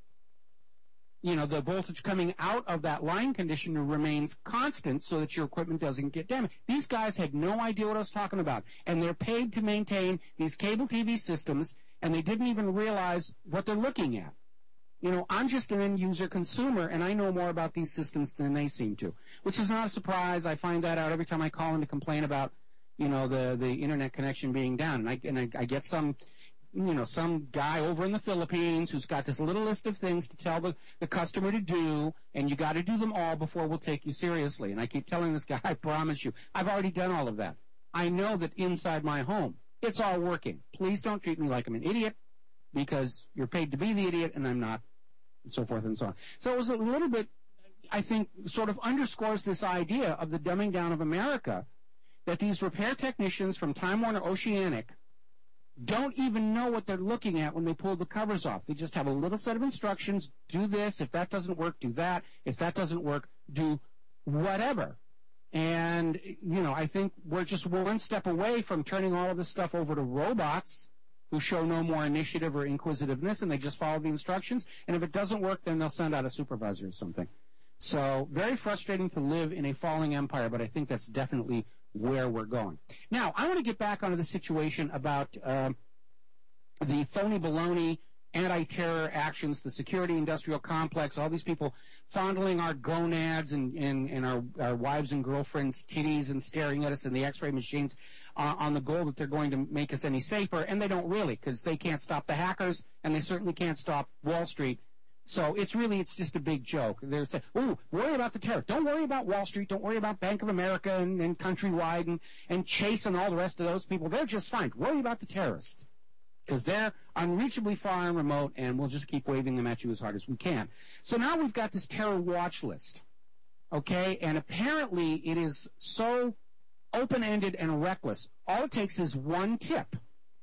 you know, the voltage coming out of that line conditioner remains constant so that your equipment doesn't get damaged. These guys had no idea what I was talking about, and they're paid to maintain these cable T V systems, and they didn't even realize what they're looking at. You know, I'm just an end-user consumer, and I know more about these systems than they seem to, which is not a surprise. I find that out every time I call in to complain about, you know, the, the internet connection being down. And I, and I, I get some, you know, some guy over in the Philippines who's got this little list of things to tell the, the customer to do, and you got to do them all before we'll take you seriously. And I keep telling this guy, I promise you, I've already done all of that. I know that inside my home, it's all working. Please don't treat me like I'm an idiot, because you're paid to be the idiot, and I'm not, and so forth and so on. So it was a little bit, I think, sort of underscores this idea of the dumbing down of America, that these repair technicians from Time Warner Oceanic don't even know what they're looking at when they pull the covers off. They just have a little set of instructions. Do this. If that doesn't work, do that. If that doesn't work, do whatever. And, you know, I think we're just one step away from turning all of this stuff over to robots who show no more initiative or inquisitiveness, and they just follow the instructions. And if it doesn't work, then they'll send out a supervisor or something. So very frustrating to live in a falling empire, but I think that's definitely where we're going. Now, I want to get back onto the situation about uh, the phony baloney, anti-terror actions, the security industrial complex, all these people fondling our gonads and, and, and our, our wives and girlfriends' titties and staring at us in the x-ray machines uh, on the goal that they're going to make us any safer, and they don't really, because they can't stop the hackers, and they certainly can't stop Wall Street. So it's really, it's just a big joke. They're saying, ooh, worry about the terror. Don't worry about Wall Street. Don't worry about Bank of America and, and Countrywide and, and Chase and all the rest of those people. They're just fine. Worry about the terrorists, because they're unreachably far and remote, and we'll just keep waving them at you as hard as we can. So now we've got this terror watch list, okay? And apparently it is so open-ended and reckless. All it takes is one tip.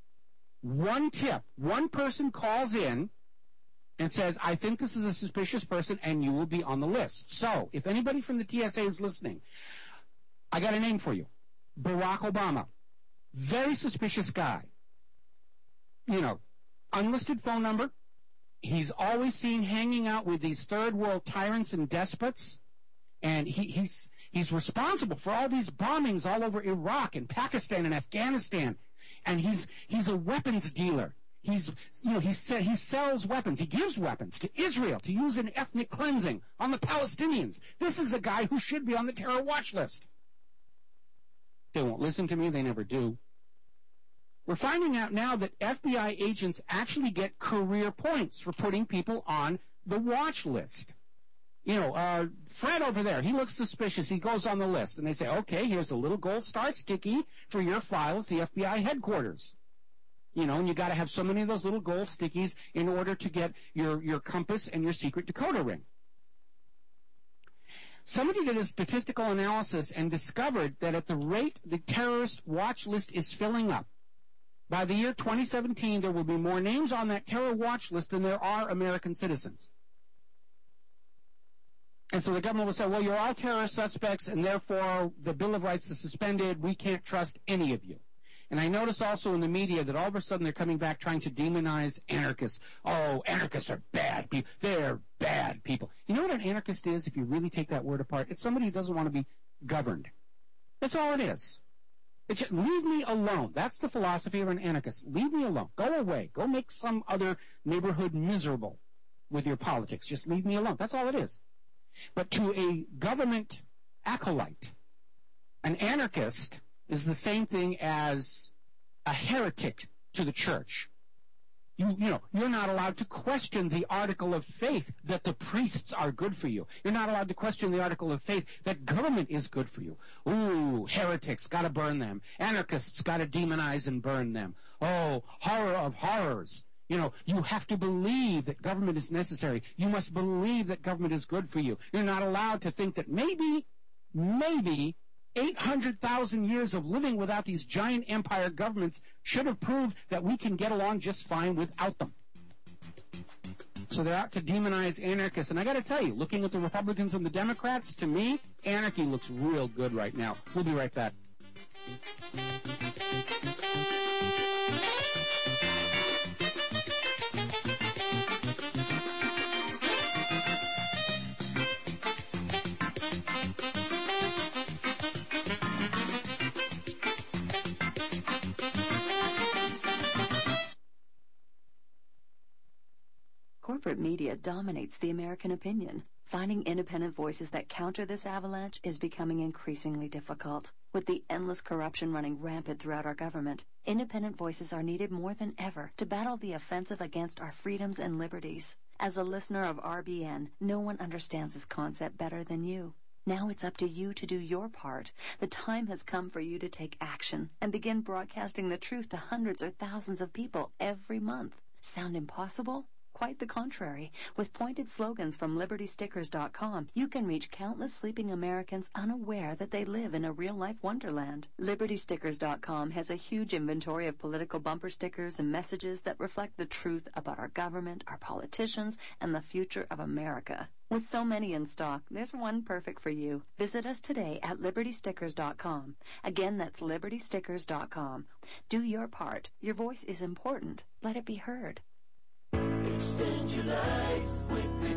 One tip. One person calls in and says, I think this is a suspicious person, and you will be on the list. So, if anybody from the T S A is listening, I got a name for you. Barack Obama. Very suspicious guy. You know, unlisted phone number. He's always seen hanging out with these third world tyrants and despots. And he, he's, he's responsible for all these bombings all over Iraq and Pakistan and Afghanistan. And he's, he's a weapons dealer. He's, you know, he he sells weapons. He gives weapons to Israel to use in ethnic cleansing on the Palestinians. This is a guy who should be on the terror watch list. They won't listen to me. They never do. We're finding out now that F B I agents actually get career points for putting people on the watch list. You know, uh, Fred over there, he looks suspicious. He goes on the list. And they say, okay, here's a little gold star sticky for your file at the F B I headquarters. You know, and you got to have so many of those little gold stickies in order to get your, your compass and your secret decoder ring. Somebody did a statistical analysis and discovered that at the rate the terrorist watch list is filling up, by the year twenty seventeen, there will be more names on that terror watch list than there are American citizens. And so the government will say, well, you're all terrorist suspects, and therefore the Bill of Rights is suspended. We can't trust any of you. And I notice also in the media that all of a sudden they're coming back trying to demonize anarchists. Oh, anarchists are bad people. They're bad people. You know what an anarchist is, if you really take that word apart? It's somebody who doesn't want to be governed. That's all it is. It's just, leave me alone. That's the philosophy of an anarchist. Leave me alone. Go away. Go make some other neighborhood miserable with your politics. Just leave me alone. That's all it is. But to a government acolyte, an anarchist is the same thing as a heretic to the church. You, you know, you're not allowed to question the article of faith that the priests are good for you. You're not allowed to question the article of faith that government is good for you. Ooh, heretics, gotta burn them. Anarchists, gotta demonize and burn them. Oh, horror of horrors. You know, you have to believe that government is necessary. You must believe that government is good for you. You're not allowed to think that maybe, maybe, eight hundred thousand years of living without these giant empire governments should have proved that we can get along just fine without them. So they're out to demonize anarchists. And I got to tell you, looking at the Republicans and the Democrats, to me, anarchy looks real good right now. We'll be right back. Corporate media dominates the American opinion. Finding independent voices that counter this avalanche is becoming increasingly difficult. With the endless corruption running rampant throughout our government, independent voices are needed more than ever to battle the offensive against our freedoms and liberties. As a listener of R B N, no one understands this concept better than you. Now it's up to you to do your part. The time has come for you to take action and begin broadcasting the truth to hundreds or thousands of people every month. Sound impossible? Quite the contrary. With pointed slogans from Liberty Stickers dot com, you can reach countless sleeping Americans unaware that they live in a real-life wonderland. Liberty Stickers dot com has a huge inventory of political bumper stickers and messages that reflect the truth about our government, our politicians, and the future of America. With so many in stock, there's one perfect for you. Visit us today at Liberty Stickers dot com. Again, that's Liberty Stickers dot com. Do your part. Your voice is important. Let it be heard. Extend your life with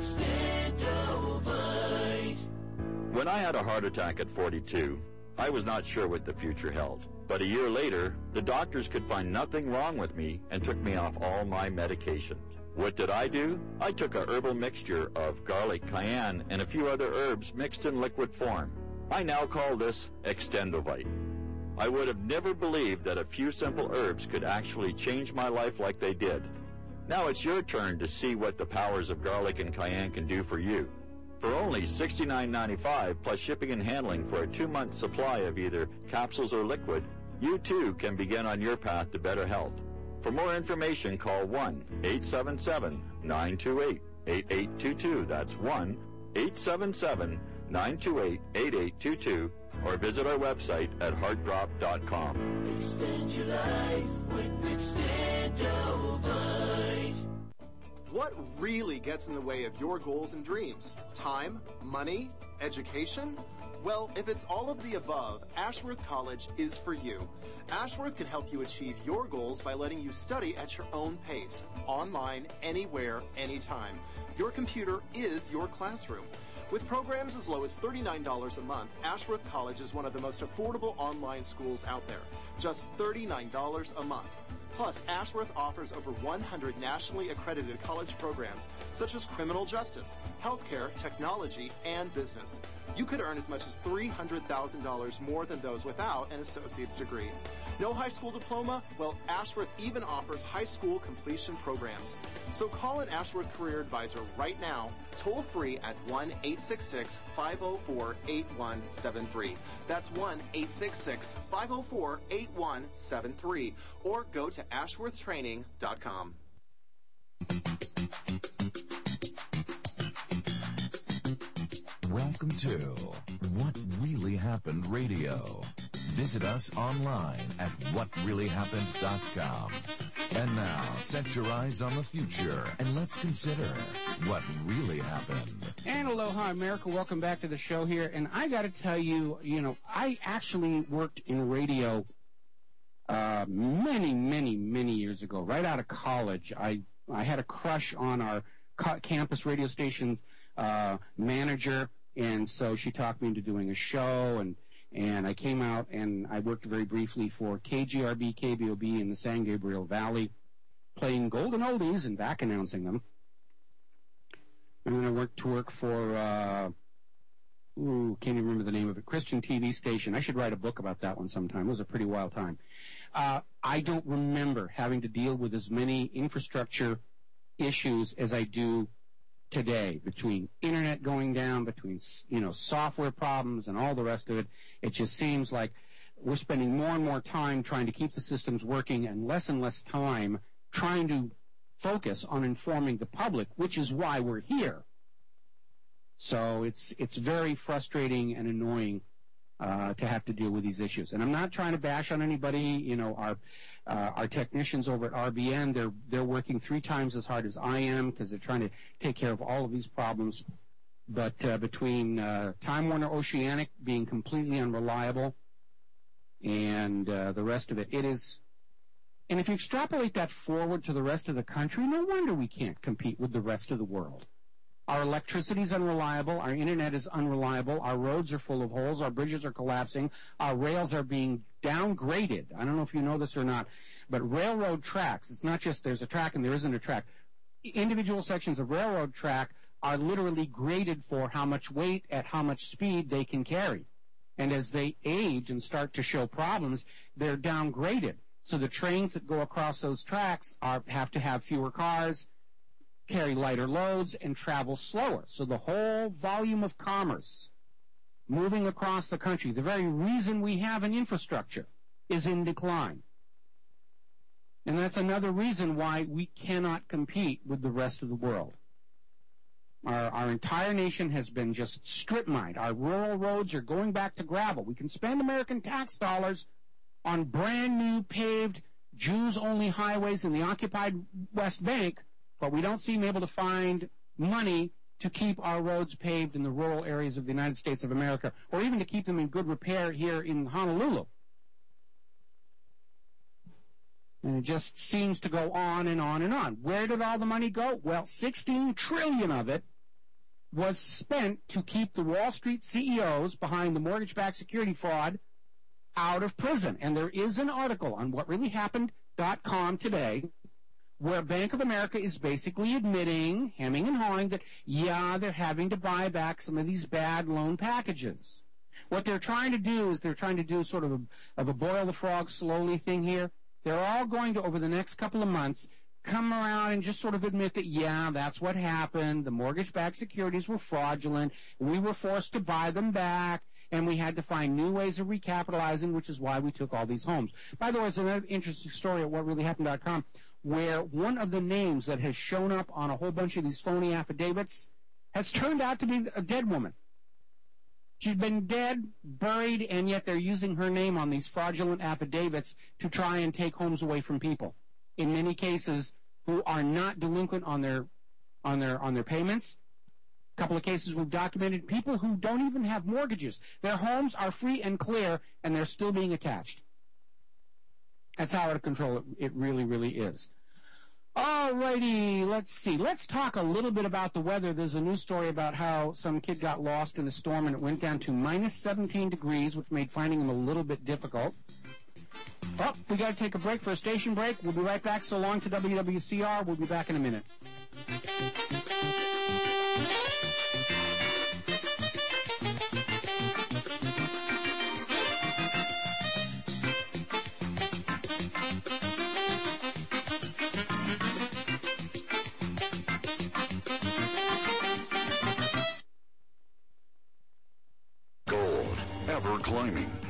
Extendovite. When I had a heart attack at forty-two, I was not sure what the future held. But a year later, the doctors could find nothing wrong with me and took me off all my medication. What did I do? I took a herbal mixture of garlic, cayenne, and a few other herbs mixed in liquid form. I now call this Extendovite. I would have never believed that a few simple herbs could actually change my life like they did. Now it's your turn to see what the powers of garlic and cayenne can do for you. For only sixty-nine ninety-five plus shipping and handling for a two-month supply of either capsules or liquid, you too can begin on your path to better health. For more information, call one eight seven seven, nine two eight, eight eight two two. That's one eight seven seven, nine two eight, eight eight two two, or visit our website at heart drop dot com. Extend your life with Extendovite. What really gets in the way of your goals and dreams? Time? Money? Education? Well, if it's all of the above, Ashworth College is for you. Ashworth can help you achieve your goals by letting you study at your own pace, online, anywhere, anytime. Your computer is your classroom. With programs as low as thirty-nine dollars a month, Ashworth College is one of the most affordable online schools out there. Just thirty-nine dollars a month. Plus, Ashworth offers over one hundred nationally accredited college programs, such as criminal justice, healthcare, technology, and business. You could earn as much as three hundred thousand dollars more than those without an associate's degree. No high school diploma? Well, Ashworth even offers high school completion programs. So call an Ashworth Career Advisor right now, toll free at one eight six six, five oh four, eight one seven three. That's one eight six six, five oh four, eight one seven three. Or go to ashworth training dot com. Welcome to What Really Happened Radio. Visit us online at what really happened dot com. And now, set your eyes on the future and let's consider what really happened. And aloha, America. Welcome back to the show here. And I got to tell you, you know, I actually worked in radio uh, many, many, many years ago, right out of college, I, I had a crush on our co- campus radio station's uh, manager, and so she talked me into doing a show, and and I came out and I worked very briefly for K G R B, K B O B in the San Gabriel Valley, playing golden oldies and back announcing them. And then I worked to work for, uh, ooh, can't even remember the name of it, Christian T V station. I should write a book about that one sometime. It was a pretty wild time. Uh, I don't remember having to deal with as many infrastructure issues as I do today, between internet going down, between, you know, software problems and all the rest of it. It just seems like we're spending more and more time trying to keep the systems working and less and less time trying to focus on informing the public, which is why we're here. So it's it's very frustrating and annoying uh, to have to deal with these issues. And I'm not trying to bash on anybody. You know, our uh, our technicians over at R B N, they're they're working three times as hard as I am because they're trying to take care of all of these problems. But uh, between uh, Time Warner Oceanic being completely unreliable and uh, the rest of it, it is. And if you extrapolate that forward to the rest of the country, no wonder we can't compete with the rest of the world. Our electricity is unreliable. Our internet is unreliable. Our roads are full of holes. Our bridges are collapsing. Our rails are being downgraded. I don't know if you know this or not, but railroad tracks, it's not just there's a track and there isn't a track. Individual sections of railroad track are literally graded for how much weight at how much speed they can carry. And as they age and start to show problems, they're downgraded. So the trains that go across those tracks are have to have fewer cars, carry lighter loads, and travel slower. So the whole volume of commerce moving across the country, the very reason we have an infrastructure, is in decline. And that's another reason why we cannot compete with the rest of the world. Our, our entire nation has been just strip mined. Our rural roads are going back to gravel. We can spend American tax dollars on brand new paved Jews-only highways in the occupied West Bank, but we don't seem able to find money to keep our roads paved in the rural areas of the United States of America, or even to keep them in good repair here in Honolulu. And it just seems to go on and on and on. Where did all the money go? Well, sixteen trillion dollars of it was spent to keep the Wall Street C E Os behind the mortgage-backed security fraud out of prison. And there is an article on what really happened dot com today where Bank of America is basically admitting, hemming and hawing, that, yeah, they're having to buy back some of these bad loan packages. What they're trying to do is they're trying to do sort of a, of a boil the frog slowly thing here. They're all going to, over the next couple of months, come around and just sort of admit that, yeah, that's what happened. The mortgage-backed securities were fraudulent. We were forced to buy them back, and we had to find new ways of recapitalizing, which is why we took all these homes. By the way, there's another interesting story at what really happened dot com where one of the names that has shown up on a whole bunch of these phony affidavits has turned out to be a dead woman. She's been dead, buried, and yet they're using her name on these fraudulent affidavits to try and take homes away from people. In many cases, who are not delinquent on their on their on their payments. A couple of cases we've documented people who don't even have mortgages. Their homes are free and clear, and they're still being attached. That's how out of control it, it really, really is. All righty, let's see. Let's talk a little bit about the weather. There's a news story about how some kid got lost in a storm, and it went down to minus seventeen degrees, which made finding him a little bit difficult. Oh, we got to take a break for a station break. We'll be right back. So long to W W C R. We'll be back in a minute. Gold, ever climbing.